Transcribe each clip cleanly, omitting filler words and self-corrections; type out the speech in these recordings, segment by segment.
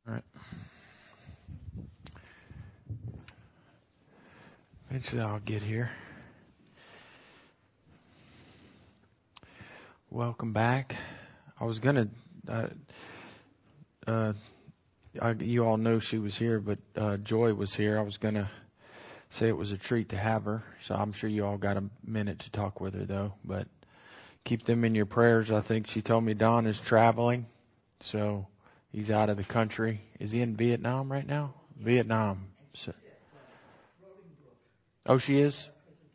All right. Eventually I'll get here. Welcome back. I was going to, you all know she was here, but Joy was here. I was going to say it was a treat to have her. So I'm sure you all got a minute to talk with her, though. But keep them in your prayers. I think she told me Don is traveling. So he's out of the country. Is he in Vietnam right now? Vietnam. So, oh, she is?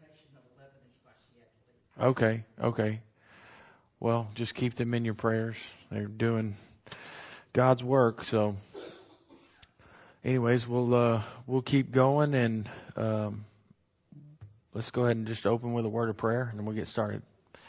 Okay. Well, just keep them in your prayers. They're doing God's work. So anyways, we'll keep going, and let's go ahead and just open with a word of prayer, and then we'll get started.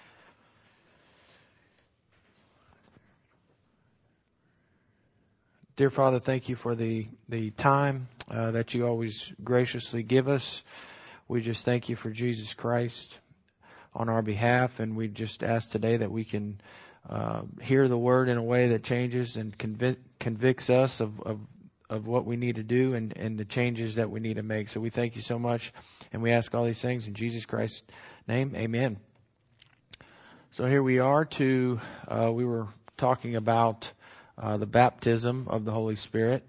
Dear Father, thank you for the time that you always graciously give us. We just thank you for Jesus Christ on our behalf, and we just ask today that we can hear the word in a way that changes and convicts us of what we need to do and the changes that we need to make. So we thank you so much, and we ask all these things in Jesus Christ's name. Amen. So here we are we were talking about the baptism of the Holy Spirit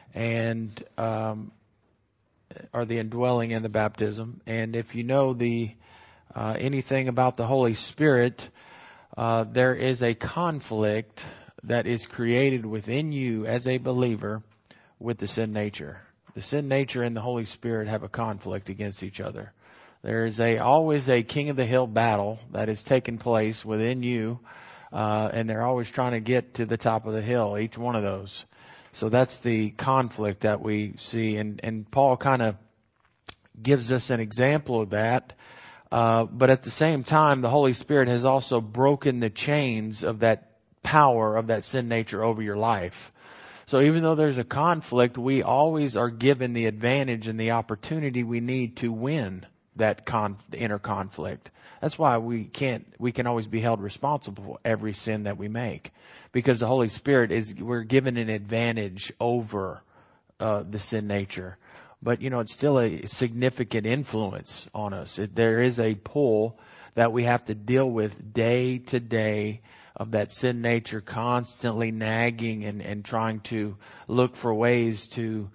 or the indwelling and the baptism. And if you know anything about the Holy Spirit, there is a conflict that is created within you as a believer with the sin nature. The sin nature and the Holy Spirit have a conflict against each other. There is always a king of the hill battle that is taking place within you, and they're always trying to get to the top of the hill, each one of those. So that's the conflict that we see, and Paul kind of gives us an example of that. But at the same time, the Holy Spirit has also broken the chains of that power of that sin nature over your life. So even though there's a conflict, we always are given the advantage and the opportunity we need to win that the inner conflict. That's why we can always be held responsible for every sin that we make, because the Holy Spirit we're given an advantage over the sin nature. But it's still a significant influence on us. There is a pull that we have to deal with day to day of that sin nature constantly nagging and trying to look for ways to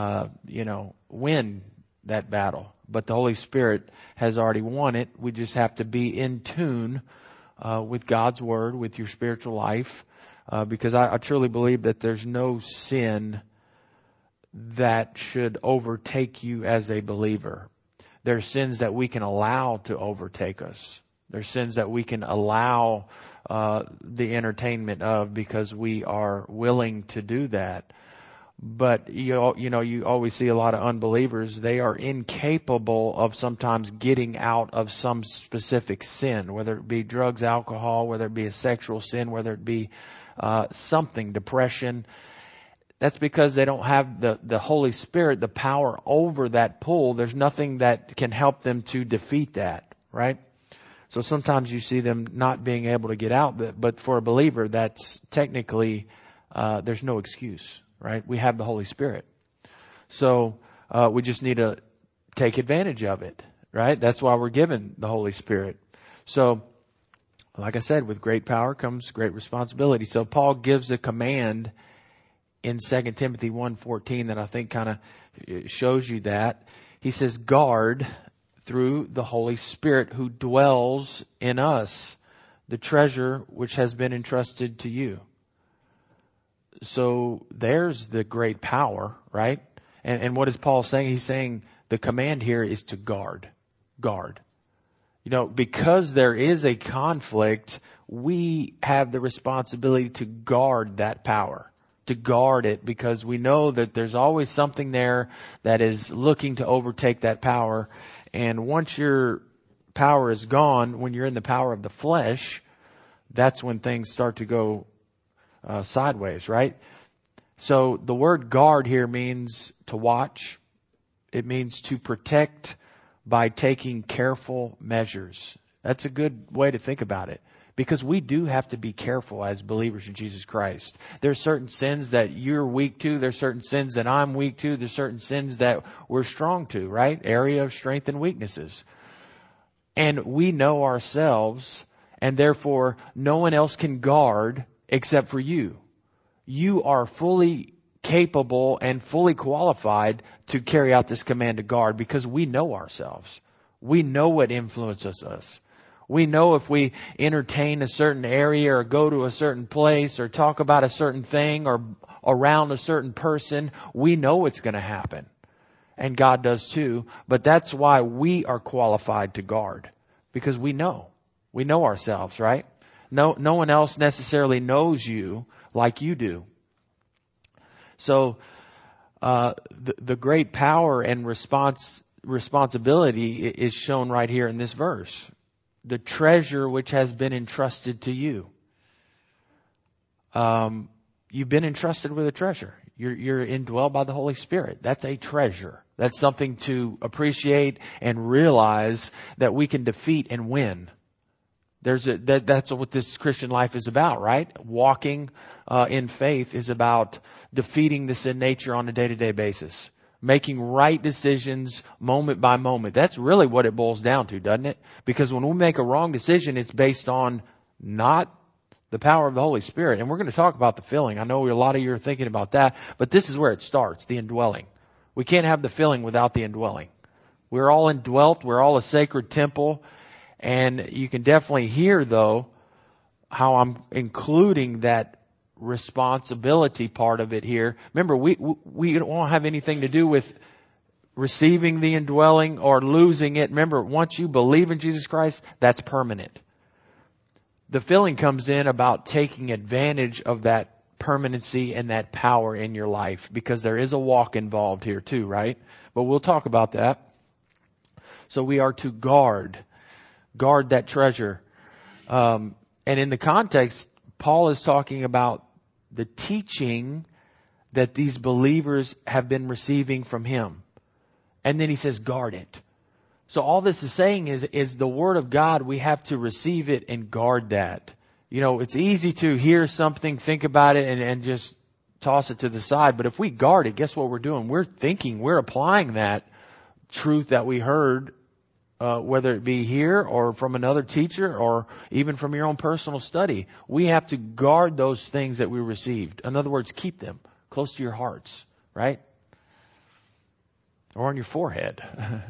win that battle. But the Holy Spirit has already won it. We just have to be in tune with God's Word, with your spiritual life, because I truly believe that there's no sin that should overtake you as a believer. There's sins that we can allow to overtake us. There's sins that we can allow the entertainment of because we are willing to do that. But you always see a lot of unbelievers. They are incapable of sometimes getting out of some specific sin, whether it be drugs, alcohol, whether it be a sexual sin, whether it be something, depression. That's because they don't have the Holy Spirit, the power over that pull. There's nothing that can help them to defeat that, right? So sometimes you see them not being able to get out. But for a believer, that's technically, there's no excuse, right? We have the Holy Spirit. So we just need to take advantage of it, right? That's why we're given the Holy Spirit. So, like I said, with great power comes great responsibility. So Paul gives a command in 2 Timothy 1:14 that I think kind of shows you that. He says, guard through the Holy Spirit who dwells in us the treasure which has been entrusted to you. So there's the great power, right? And what is Paul saying? He's saying the command here is to guard. Guard. Because there is a conflict, we have the responsibility to guard that power. To guard it, because we know that there's always something there that is looking to overtake that power. And once your power is gone, when you're in the power of the flesh, that's when things start to go sideways, right? So the word guard here means to watch. It means to protect by taking careful measures. That's a good way to think about it. Because we do have to be careful as believers in Jesus Christ. There's certain sins that you're weak to. There's certain sins that I'm weak to. There's certain sins that we're strong to, right? Area of strength and weaknesses. And we know ourselves, and therefore no one else can guard except for you. You are fully capable and fully qualified to carry out this command to guard because we know ourselves. We know what influences us. We know if we entertain a certain area or go to a certain place or talk about a certain thing or around a certain person, we know what's going to happen. And God does too. But that's why we are qualified to guard. Because we know. We know ourselves, right? No one else necessarily knows you like you do. So the great power and responsibility is shown right here in this verse. The treasure which has been entrusted to you. You've been entrusted with a treasure. You're indwelled by the Holy Spirit. That's a treasure. That's something to appreciate and realize that we can defeat and win. That's what this Christian life is about, right? Walking in faith is about defeating the sin nature on a day-to-day basis. Making right decisions moment by moment. That's really what it boils down to, doesn't it? Because when we make a wrong decision, it's based on not the power of the Holy Spirit. And we're going to talk about the filling. I know a lot of you are thinking about that, but this is where it starts, the indwelling. We can't have the filling without the indwelling. We're all indwelt. We're all a sacred temple. And you can definitely hear, though, how I'm including that responsibility part of it here. Remember, we don't have anything to do with receiving the indwelling or losing it. Remember, once you believe in Jesus Christ, that's permanent. The filling comes in about taking advantage of that permanency and that power in your life, because there is a walk involved here too, right? But we'll talk about that. So we are to guard that treasure. And in the context, Paul is talking about the teaching that these believers have been receiving from him. And then he says, guard it. So all this is saying is the Word of God, we have to receive it and guard that. You know, it's easy to hear something, think about it, and just toss it to the side. But if we guard it, guess what we're doing? We're applying that truth that we heard, whether it be here or from another teacher or even from your own personal study. We have to guard those things that we received. In other words, keep them close to your hearts, right? Or on your forehead.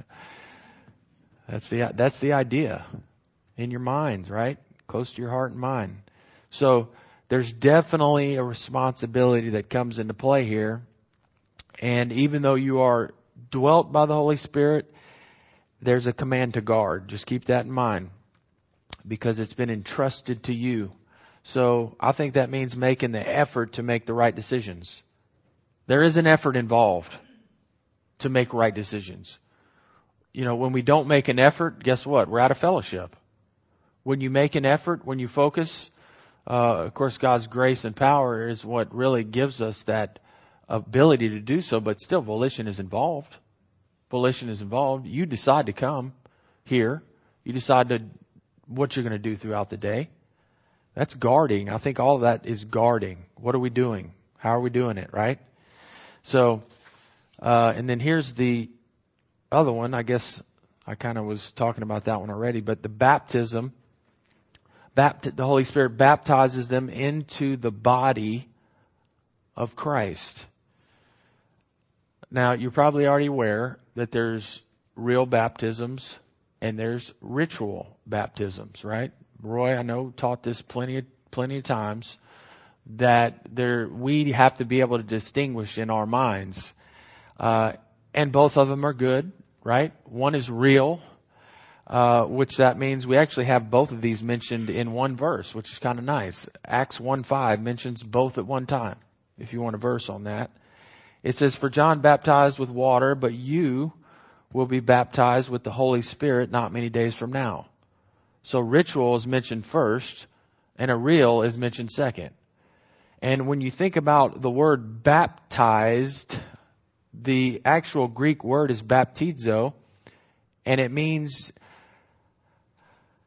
That's the idea. In your minds, right? Close to your heart and mind. So there's definitely a responsibility that comes into play here. And even though you are dwelt by the Holy Spirit, there's a command to guard. Just keep that in mind, because it's been entrusted to you. So I think that means making the effort to make the right decisions. There is an effort involved to make right decisions. You know, when we don't make an effort, guess what? We're out of fellowship. When you make an effort, when you focus, of course, God's grace and power is what really gives us that ability to do so, but still volition is involved. Volition is involved. You decide to come here. You decide what you're going to do throughout the day. That's guarding. I think all of that is guarding. What are we doing? How are we doing it, right? So, and then here's the other one. I guess I kind of was talking about that one already, but the baptism, the Holy Spirit baptizes them into the body of Christ. Now, you're probably already aware that there's real baptisms and there's ritual baptisms, right? Roy, I know, taught this plenty of times, that we have to be able to distinguish in our minds. And both of them are good, right? One is real, which that means we actually have both of these mentioned in one verse, which is kind of nice. Acts 1:5 mentions both at one time, if you want a verse on that. It says, "For John baptized with water, but you will be baptized with the Holy Spirit not many days from now." So ritual is mentioned first, and a real is mentioned second. And when you think about the word baptized, the actual Greek word is baptizo, and it means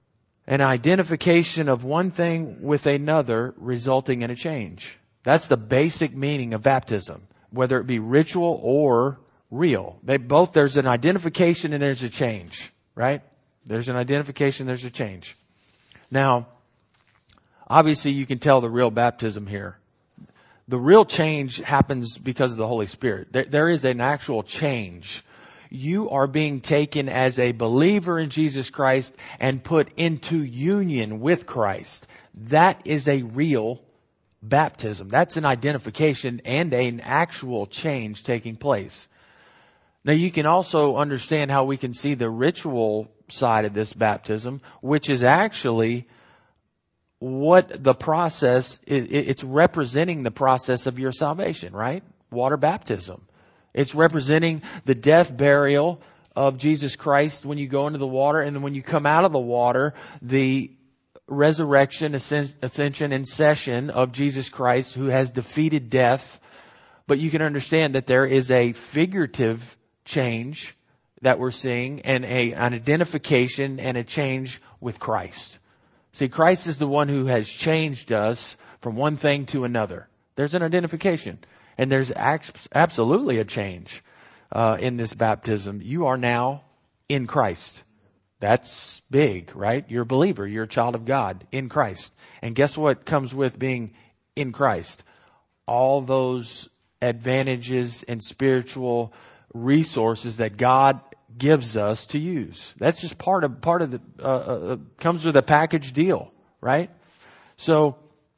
An identification of one thing with another resulting in a change. That's the basic meaning of baptism, whether it be ritual or real. There's an identification and there's a change, right? There's an identification, there's a change. Now, obviously you can tell the real baptism here. The real change happens because of the Holy Spirit. There is an actual change. You are being taken as a believer in Jesus Christ and put into union with Christ. That is a real baptism. That's an identification and an actual change taking place. Now you can also understand how we can see the ritual side of this baptism, which is actually what the process, it's representing the process of your salvation, right? Water baptism. It's representing the death, burial of Jesus Christ when you go into the water, and then when you come out of the water, the resurrection, ascension, and session of Jesus Christ who has defeated death. But you can understand that there is a figurative change that we're seeing and an identification and a change with Christ. See, Christ is the one who has changed us from one thing to another. There's an identification. And there's absolutely a change in this baptism. You are now in Christ. That's big, right? You're a believer. You're a child of God in Christ. And guess what comes with being in Christ? All those advantages and spiritual resources that God gives us to use. That's just part of the comes with a package deal, right? So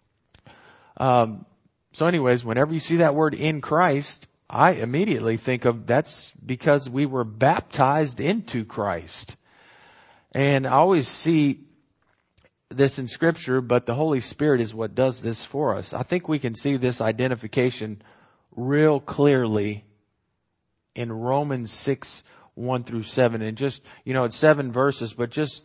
anyways, whenever you see that word in Christ, I immediately think of that's because we were baptized into Christ. And I always see this in Scripture, but the Holy Spirit is what does this for us. I think we can see this identification real clearly in Romans 6, 1 through 7. And just, it's 7 verses, but just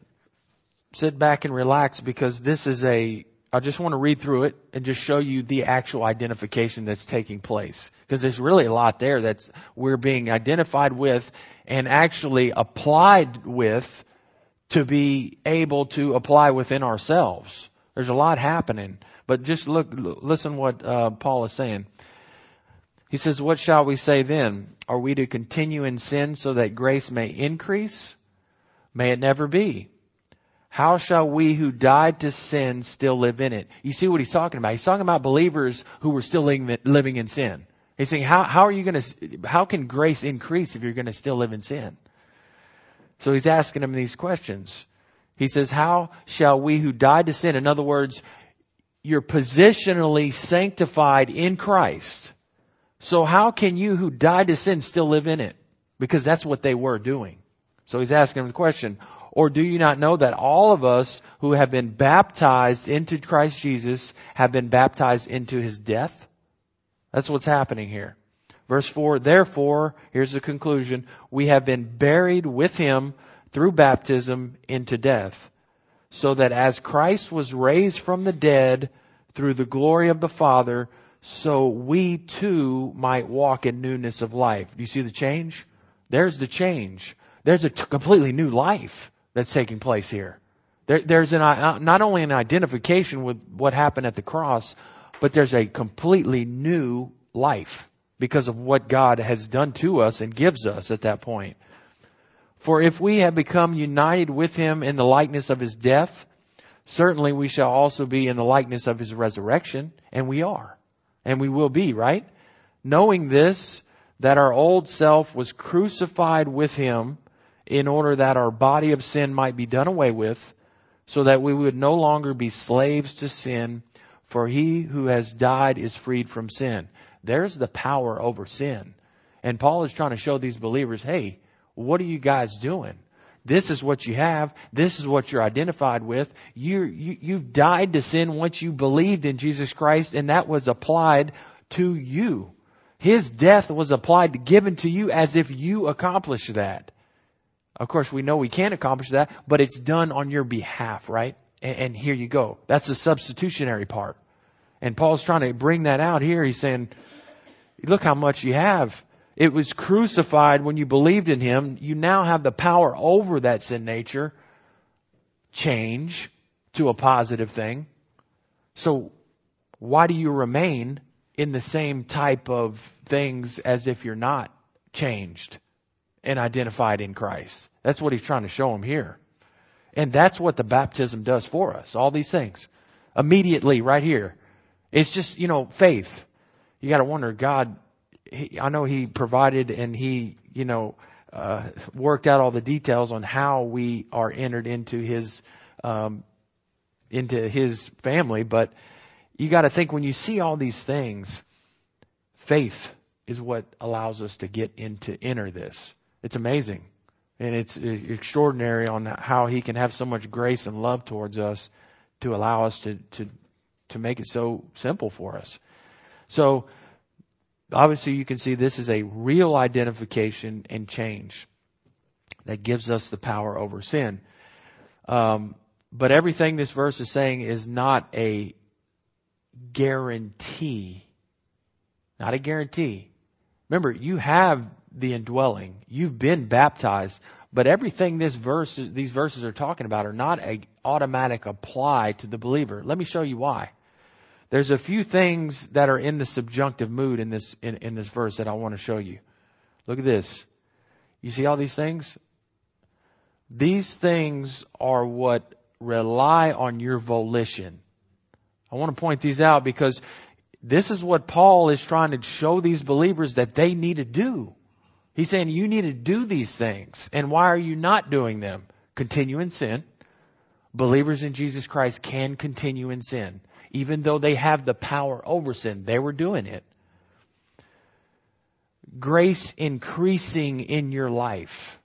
sit back and relax because this is I just want to read through it and just show you the actual identification that's taking place. Because there's really a lot there that's we're being identified with and actually applied with to be able to apply within ourselves. There's a lot happening. But just listen what Paul is saying. He says, "What shall we say then? Are we to continue in sin so that grace may increase? May it never be. How shall we who died to sin still live in it?" You see what he's talking about? He's talking about believers who were still living in sin. He's saying, how can grace increase if you're going to still live in sin? So he's asking them these questions. He says, how shall we who died to sin? In other words, you're positionally sanctified in Christ. So how can you who died to sin still live in it? Because that's what they were doing. So he's asking them the question, or do you not know that all of us who have been baptized into Christ Jesus have been baptized into his death? That's what's happening here. Verse 4, therefore, here's the conclusion, we have been buried with him through baptism into death, so that as Christ was raised from the dead through the glory of the Father, so we too might walk in newness of life. Do you see the change? There's the change. There's a completely new life that's taking place here. There's not only an identification with what happened at the cross, but there's a completely new life because of what God has done to us and gives us at that point. For if we have become united with him in the likeness of his death, certainly we shall also be in the likeness of his resurrection. And we are. And we will be, right? Knowing this, that our old self was crucified with him in order that our body of sin might be done away with, so that we would no longer be slaves to sin, for he who has died is freed from sin. There's the power over sin. And Paul is trying to show these believers, hey, what are you guys doing? This is what you have. This is what you're identified with. You've died to sin once you believed in Jesus Christ, and that was applied to you. His death was applied, given to you as if you accomplished that. Of course, we know we can't accomplish that, but it's done on your behalf, right? And here you go. That's the substitutionary part. And Paul's trying to bring that out here. He's saying, look how much you have. It was crucified when you believed in him. You now have the power over that sin nature. change to a positive thing. So why do you remain in the same type of things as if you're not changed and identified in Christ? That's what he's trying to show him here. And that's what the baptism does for us. All these things. Immediately, right here. It's just, faith. You got to wonder, God, I know He provided and He, worked out all the details on how we are entered into His family. But you got to think, when you see all these things, faith is what allows us to enter this. It's amazing. And it's extraordinary on how He can have so much grace and love towards us to allow us to make it so simple for us. So obviously you can see this is a real identification and change that gives us the power over sin. But everything this verse is saying is not a guarantee. Not a guarantee. Remember, you have the indwelling. You've been baptized. But everything these verses are talking about are not an automatic apply to the believer. Let me show you why. There's a few things that are in the subjunctive mood in this verse that I want to show you. Look at this. You see all these things? These things are what rely on your volition. I want to point these out because this is what Paul is trying to show these believers that they need to do. He's saying you need to do these things. And why are you not doing them? Continue in sin. Believers in Jesus Christ can continue in sin. Even though they have the power over sin, they were doing it. Grace increasing in your life.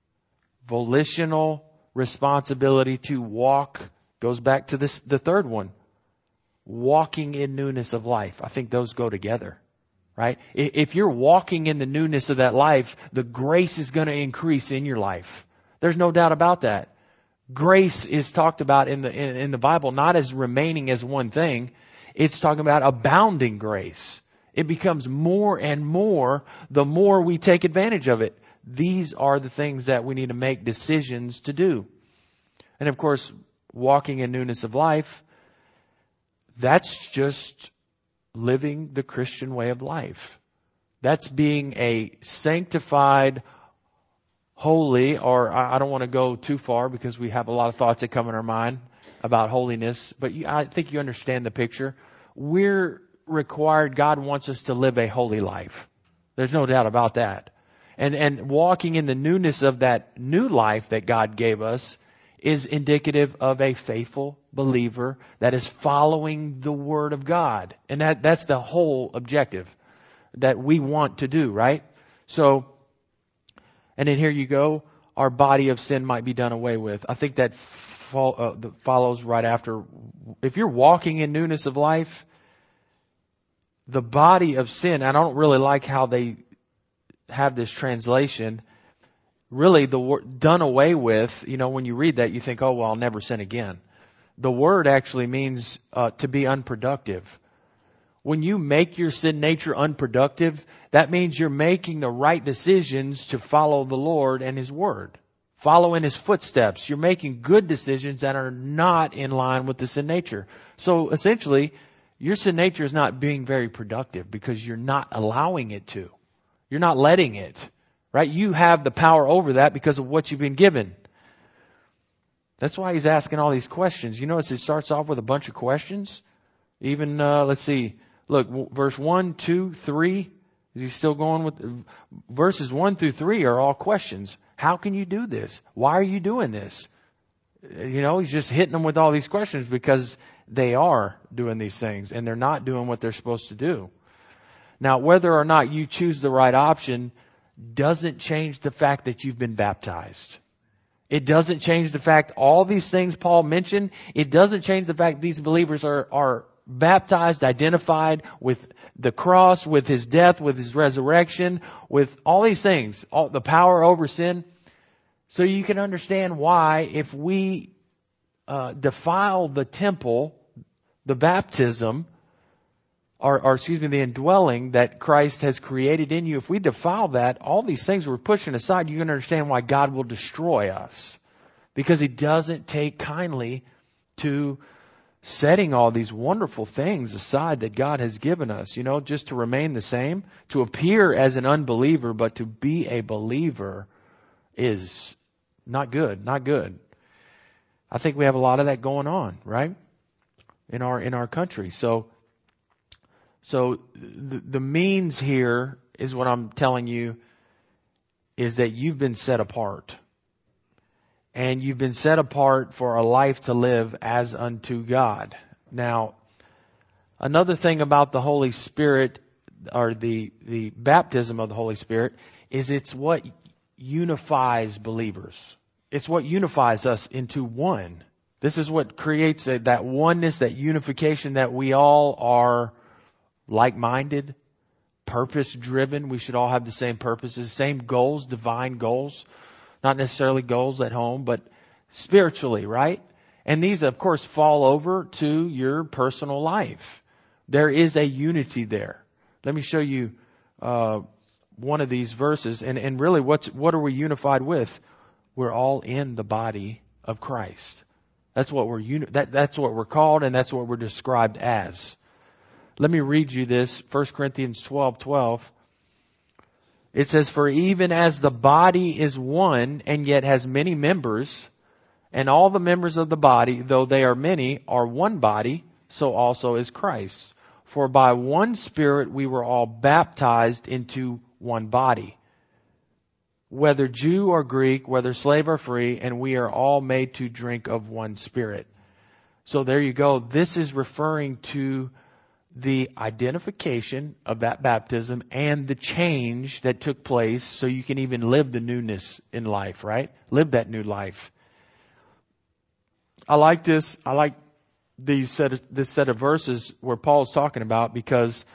Volitional responsibility to walk goes back to the third one. Walking in newness of life. I think those go together. Right? If you're walking in the newness of that life, the grace is going to increase in your life. There's no doubt about that. Grace is talked about in the Bible not as remaining as one thing. It's talking about abounding grace. It becomes more and more the more we take advantage of it. These are the things that we need to make decisions to do. And of course, walking in newness of life, that's just living the Christian way of life. That's being a sanctified, holy, or I don't want to go too far because we have a lot of thoughts that come in our mind about holiness, but I think you understand the picture. We're required, God wants us to live a holy life. There's no doubt about that. And walking in the newness of that new life that God gave us is indicative of a faithful believer that is following the Word of God. And that's the whole objective that we want to do, right? So, and then here you go, our body of sin might be done away with. I think that follows right after. If you're walking in newness of life, the body of sin, and I don't really like how they have this translation. Really, the word done away with, when you read that, you think, oh, well, I'll never sin again. The word actually means to be unproductive. When you make your sin nature unproductive, that means you're making the right decisions to follow the Lord and His Word. Follow in His footsteps. You're making good decisions that are not in line with the sin nature. So essentially, your sin nature is not being very productive because you're not allowing it to. You're not letting it. Right? You have the power over that because of what you've been given. That's why he's asking all these questions. You notice it starts off with a bunch of questions. Even, let's see. Look, verse 1, 2, 3. Is he still going with verses 1 through 3 are all questions. How can you do this? Why are you doing this? He's just hitting them with all these questions because they are doing these things and they're not doing what they're supposed to do. Now, whether or not you choose the right option doesn't change the fact that you've been baptized. It doesn't change the fact all these things Paul mentioned. It doesn't change the fact these believers are baptized, identified with the cross, with His death, with His resurrection, with all these things, all the power over sin. So you can understand why if we defile the temple, the baptism, the indwelling that Christ has created in you, if we defile that, all these things we're pushing aside, you can understand why God will destroy us. because He doesn't take kindly to setting all these wonderful things aside that God has given us, just to remain the same, to appear as an unbeliever, but to be a believer is not good, not good. I think we have a lot of that going on, right? In our country. So the means here is what I'm telling you is that you've been set apart. And you've been set apart for a life to live as unto God. Now, another thing about the Holy Spirit, or the baptism of the Holy Spirit, is it's what unifies believers. It's what unifies us into one. This is what creates that oneness, that unification, that we all are like-minded, purpose-driven. We should all have the same purposes, same goals, divine goals. Not necessarily goals at home, but spiritually, right? And these, of course, fall over to your personal life. There is a unity there. Let me show you one of these verses. And really, what are we unified with? We're all in the body of Christ. That's what that's what we're called, and that's what we're described as. Let me read you this, 1 Corinthians 12:12. It says, "For even as the body is one and yet has many members, and all the members of the body, though they are many, are one body, so also is Christ. For by one Spirit we were all baptized into one body, whether Jew or Greek, whether slave or free, and we are all made to drink of one Spirit." So there you go. This is referring to the identification of that baptism and the change that took place so you can even live the newness in life, right? Live that new life. I like this. I like this set of verses where Paul's talking about, because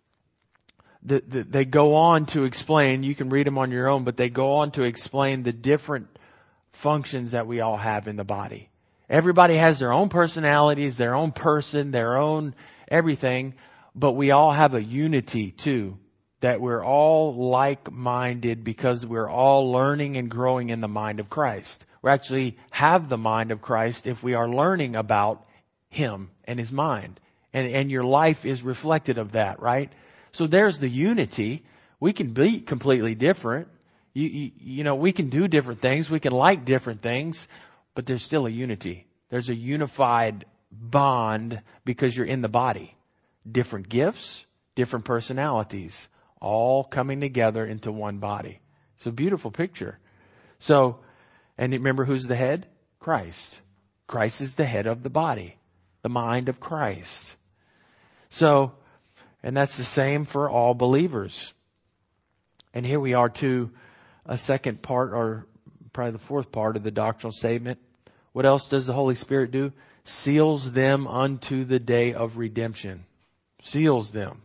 they go on to explain, you can read them on your own, but they go on to explain the different functions that we all have in the body. Everybody has their own personalities, their own person, their own everything, but we all have a unity too, that we're all like-minded because we're all learning and growing in the mind of Christ. We actually have the mind of Christ if we are learning about Him and His mind. And your life is reflected of that, right? So there's the unity. We can be completely different. We can do different things. We can like different things, but there's still a unity. There's a unified bond because you're in the body. Different gifts, different personalities, all coming together into one body. It's a beautiful picture. So, and remember who's the head? Christ. Christ is the head of the body, the mind of Christ. So, and that's the same for all believers. And here we are to a second part, or probably the fourth part of the doctrinal statement. What else does the Holy Spirit do? Seals them unto the day of redemption. Seals them.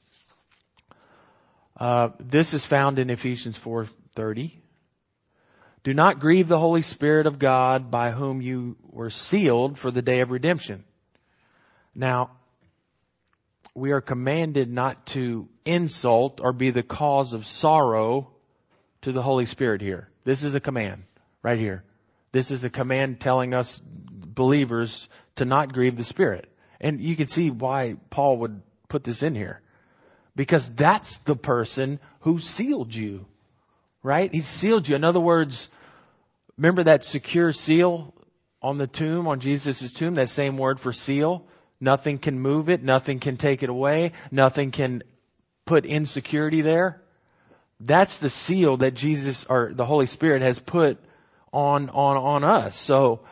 This is found in Ephesians 4:30. "Do not grieve the Holy Spirit of God, by whom you were sealed for the day of redemption." Now, we are commanded not to insult or be the cause of sorrow to the Holy Spirit here. This is a command right here. This is a command telling us believers to not grieve the Spirit. And you can see why Paul would put this in here. Because that's the person who sealed you, right? He sealed you. In other words, remember that secure seal on the tomb, on Jesus' tomb, that same word for seal? Nothing can move it. Nothing can take it away. Nothing can put insecurity there. That's the seal that Jesus, or the Holy Spirit, has put on us. So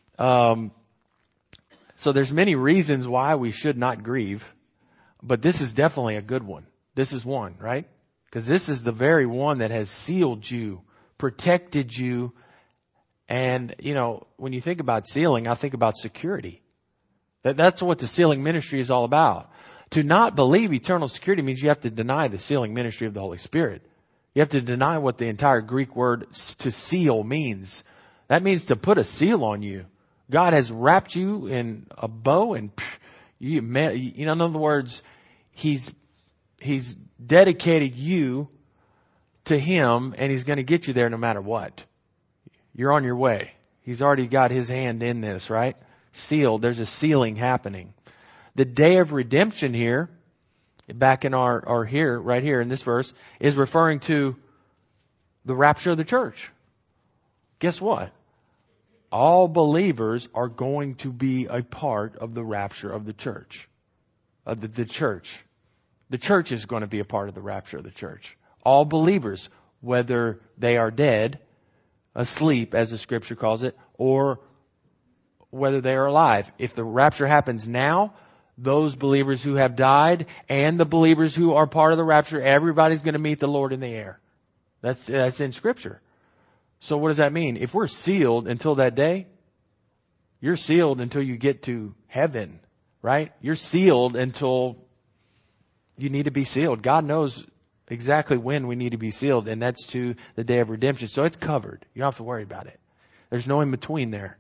there's many reasons why we should not grieve. But this is definitely a good one. This is one, right? Because this is the very one that has sealed you, protected you. And, when you think about sealing, I think about security. That's what the sealing ministry is all about. To not believe eternal security means you have to deny the sealing ministry of the Holy Spirit. You have to deny what the entire Greek word to seal means. That means to put a seal on you. God has wrapped you in a bow and in other words, He's dedicated you to Him, and He's going to get you there no matter what. You're on your way. He's already got his hand in this, right? Sealed. There's a sealing happening. The day of redemption here, back in our here, right here in this verse, is referring to the rapture of the church. Guess what? All believers are going to be a part of the rapture of the church. The church. The church is going to be a part of the rapture of the church. All believers, whether they are dead, asleep, as the scripture calls it, or whether they are alive. If the rapture happens now, those believers who have died and the believers who are part of the rapture, everybody's going to meet the Lord in the air. That's in scripture. So what does that mean? If we're sealed until that day, you're sealed until you get to heaven, right? You're sealed until you need to be sealed. God knows exactly when we need to be sealed, and that's to the day of redemption. So it's covered. You don't have to worry about it. There's no in between there.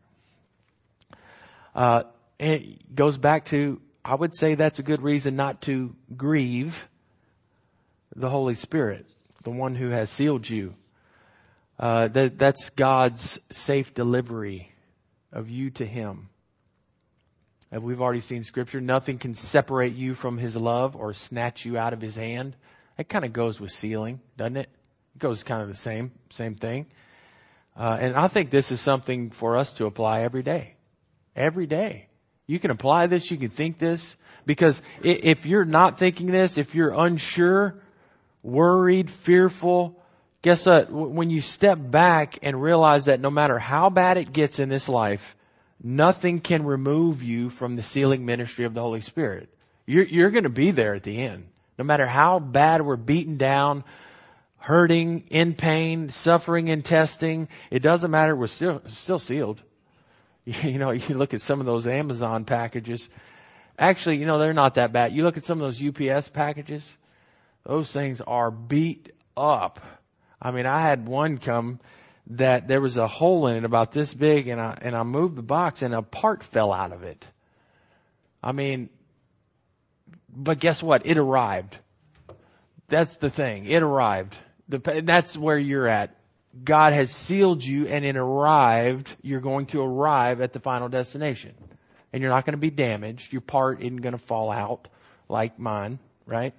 It goes back to, I would say that's a good reason not to grieve the Holy Spirit, the one who has sealed you. That's God's safe delivery of you to Him. And we've already seen scripture. Nothing can separate you from His love or snatch you out of His hand. That kind of goes with sealing, doesn't it? It goes kind of the same thing. And I think this is something for us to apply every day. Every day. You can apply this, you can think this. Because if you're not thinking this, if you're unsure, worried, fearful, guess what? When you step back and realize that no matter how bad it gets in this life, nothing can remove you from the sealing ministry of the Holy Spirit. You're going to be there at the end. No matter how bad we're beaten down, hurting, in pain, suffering in testing, it doesn't matter. We're still sealed. You know, you look at some of those Amazon packages. Actually, you know, they're not that bad. You look at some of those UPS packages. Those things are beat up. I mean, I had one come that there was a hole in it about this big, and I moved the box and a part fell out of it. I mean, but guess what? It arrived. That's the thing. It arrived. That's where you're at. God has sealed you, and it arrived. You're going to arrive at the final destination. And you're not going to be damaged. Your part isn't going to fall out like mine, right?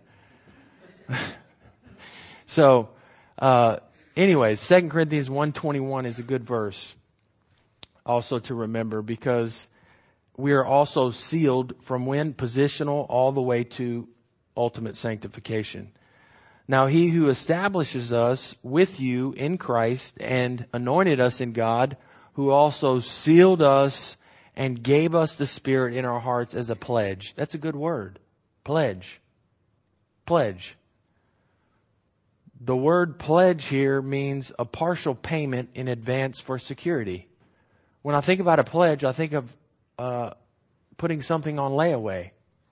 So, anyways, 2 Corinthians 1:21 is a good verse also to remember, because we are also sealed from when? Positional all the way to ultimate sanctification. Now he who establishes us with you in Christ and anointed us in God, who also sealed us and gave us the Spirit in our hearts as a pledge. That's a good word. Pledge. Pledge. The word pledge here means a partial payment in advance for security. When I think about a pledge, I think of putting something on layaway.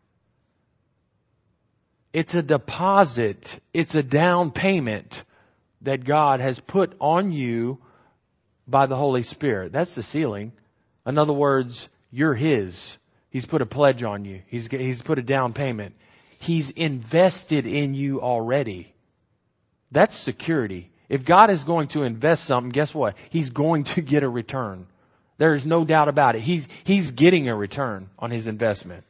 It's a deposit. It's a down payment that God has put on you by the Holy Spirit. That's the sealing. In other words, you're His. He's put a pledge on you. He's put a down payment. He's invested in you already. That's security. If God is going to invest something, guess what? He's going to get a return. There's no doubt about it. He's getting a return on His investment.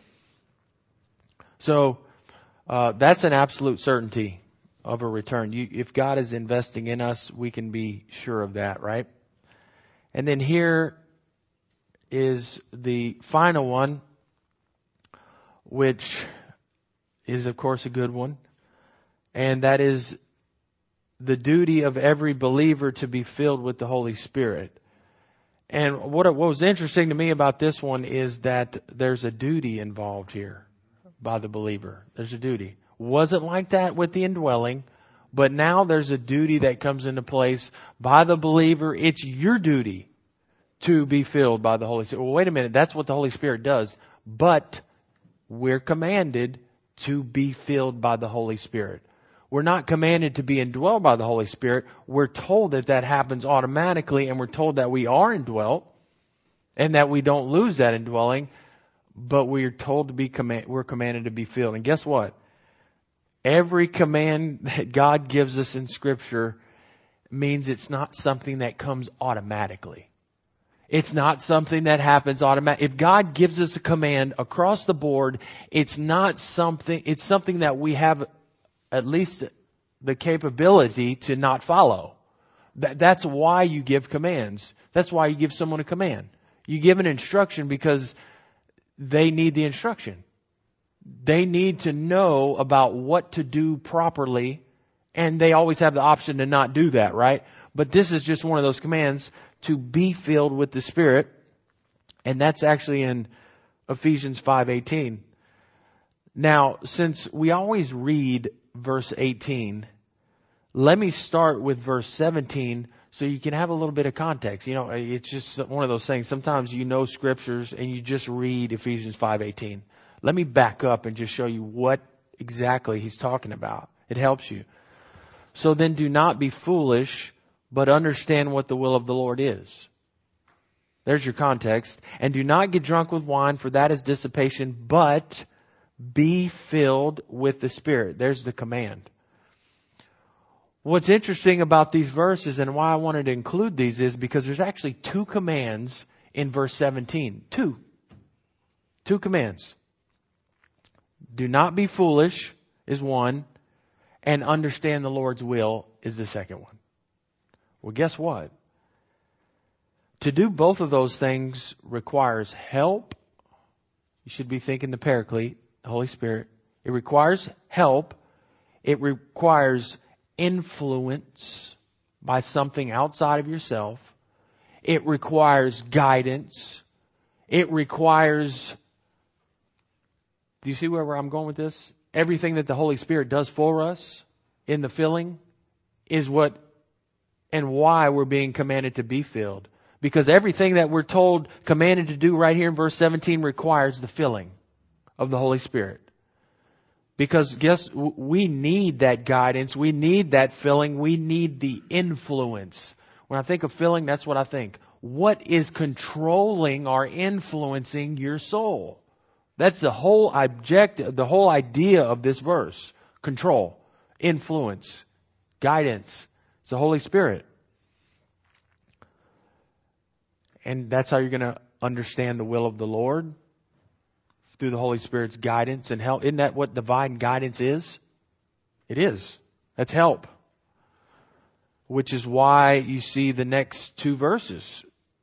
So, that's an absolute certainty of a return. If God is investing in us, we can be sure of that, right? And then here is the final one, which is, of course, a good one. And that is the duty of every believer to be filled with the Holy Spirit. And what was interesting to me about this one is that there's a duty involved here. By the believer. There's a duty. Wasn't like that with the indwelling, but now there's a duty that comes into place by the believer. It's your duty to be filled by the Holy Spirit. Well, wait a minute. That's what the Holy Spirit does. But we're commanded to be filled by the Holy Spirit. We're not commanded to be indwelled by the Holy Spirit. We're told that happens automatically, and we're told that we are indwelt and that we don't lose that indwelling. But we're told to be we're commanded to be filled. And guess what? Every command that God gives us in Scripture means it's not something that comes automatically. It's not something that happens automatically. If God gives us a command across the board, it's something that we have at least the capability to not follow. That's why you give commands. That's why you give someone a command. You give an instruction because they need the instruction. They need to know about what to do properly, and they always have the option to not do that, right? But this is just one of those commands to be filled with the Spirit, and that's actually in Ephesians 5:18. Now, since we always read verse 18, let me start with verse 17 so you can have a little bit of context. You know, it's just one of those things. Sometimes you know scriptures and you just read Ephesians 5:18. Let me back up and just show you what exactly he's talking about. It helps you. So then do not be foolish, but understand what the will of the Lord is. There's your context. And do not get drunk with wine, for that is dissipation, but be filled with the Spirit. There's the command. What's interesting about these verses and why I wanted to include these is because there's actually two commands in verse 17. Two commands. Do not be foolish is one, and understand the Lord's will is the second one. Well, guess what? To do both of those things requires help. You should be thinking the Paraclete, the Holy Spirit. It requires help. It requires influence by something outside of yourself. It requires guidance. It requires... Do you see where I'm going with this? Everything that the Holy Spirit does for us in the filling is what and why we're being commanded to be filled. Because everything that we're told, commanded to do right here in verse 17 requires the filling of the Holy Spirit. Because we need that guidance. We need that filling. We need the influence. When I think of filling, that's what I think. What is controlling or influencing your soul? That's the whole the whole idea of this verse. Control, influence, guidance. It's the Holy Spirit. And that's how you're going to understand the will of the Lord. Through the Holy Spirit's guidance and help. Isn't that what divine guidance is? It is. That's help. Which is why you see the next two verses.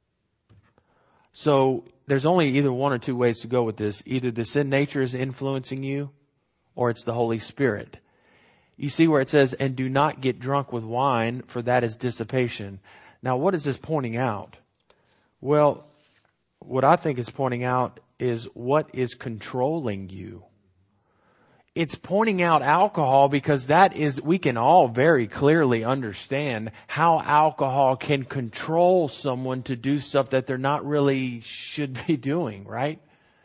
So there's only either one or two ways to go with this. Either the sin nature is influencing you, or it's the Holy Spirit. You see where it says, and do not get drunk with wine, for that is dissipation. Now, what is this pointing out? Well, what I think is pointing out is what is controlling you. It's pointing out alcohol because we can all very clearly understand how alcohol can control someone to do stuff that they're not really should be doing, right?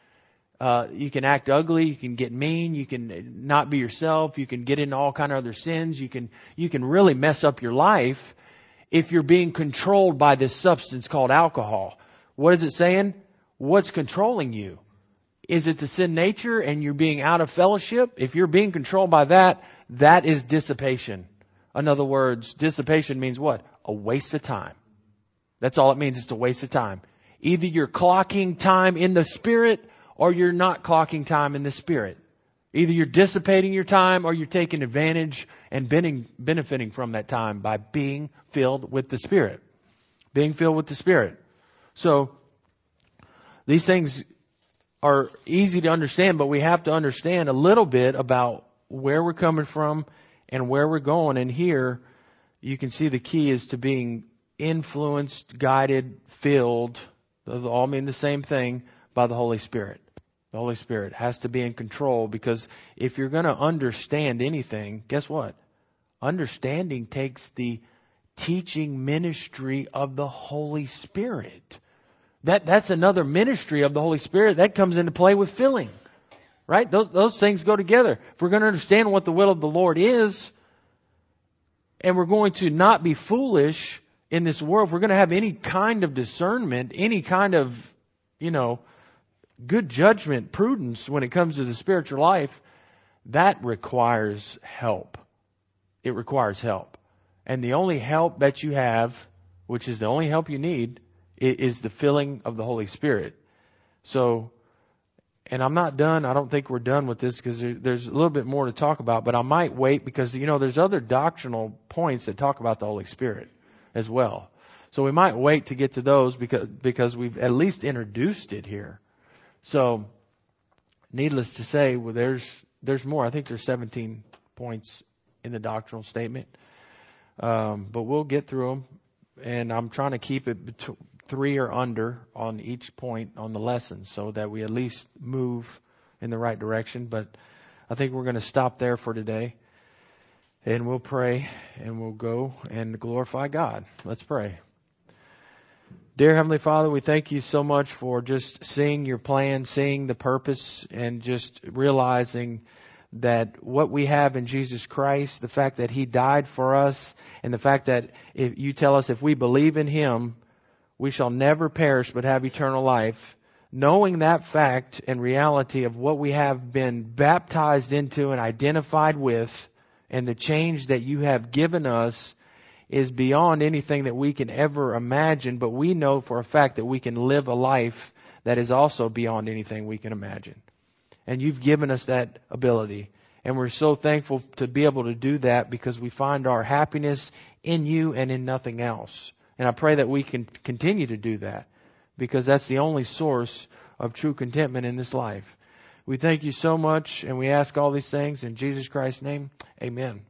You can act ugly, you can get mean, you can not be yourself, you can get into all kind of other sins, you can really mess up your life if you're being controlled by this substance called alcohol. What is it saying? What's controlling you? Is it the sin nature and you're being out of fellowship? If you're being controlled by that, that is dissipation. In other words, dissipation means what? A waste of time. That's all it means. It's a waste of time. Either you're clocking time in the Spirit or you're not clocking time in the Spirit. Either you're dissipating your time or you're taking advantage and benefiting from that time by being filled with the Spirit. Being filled with the Spirit. So, these things are easy to understand, but we have to understand a little bit about where we're coming from and where we're going. And here, you can see the key is to being influenced, guided, filled, those all mean the same thing, by the Holy Spirit. The Holy Spirit has to be in control, because if you're going to understand anything, guess what? Understanding takes the teaching ministry of the Holy Spirit. That's another ministry of the Holy Spirit. That comes into play with filling. Right? Those things go together. If we're going to understand what the will of the Lord is, and we're going to not be foolish in this world, if we're going to have any kind of discernment, any kind of, good judgment, prudence when it comes to the spiritual life, that requires help. It requires help. And the only help that you have, which is the only help you need, is the filling of the Holy Spirit. So, and I'm not done. I don't think we're done with this because there's a little bit more to talk about, but I might wait because, there's other doctrinal points that talk about the Holy Spirit as well. So we might wait to get to those because we've at least introduced it here. So, needless to say, well, there's more. I think there's 17 points in the doctrinal statement. But we'll get through them. And I'm trying to keep it 3 or under on each point on the lesson so that we at least move in the right direction. But I think we're going to stop there for today. And we'll pray and we'll go and glorify God. Let's pray. Dear Heavenly Father, we thank you so much for just seeing your plan, seeing the purpose, and just realizing that what we have in Jesus Christ, the fact that He died for us, and the fact that if you tell us if we believe in Him, we shall never perish but have eternal life. Knowing that fact and reality of what we have been baptized into and identified with, and the change that you have given us is beyond anything that we can ever imagine, but we know for a fact that we can live a life that is also beyond anything we can imagine. And you've given us that ability. And we're so thankful to be able to do that because we find our happiness in you and in nothing else. And I pray that we can continue to do that because that's the only source of true contentment in this life. We thank you so much and we ask all these things in Jesus Christ's name. Amen.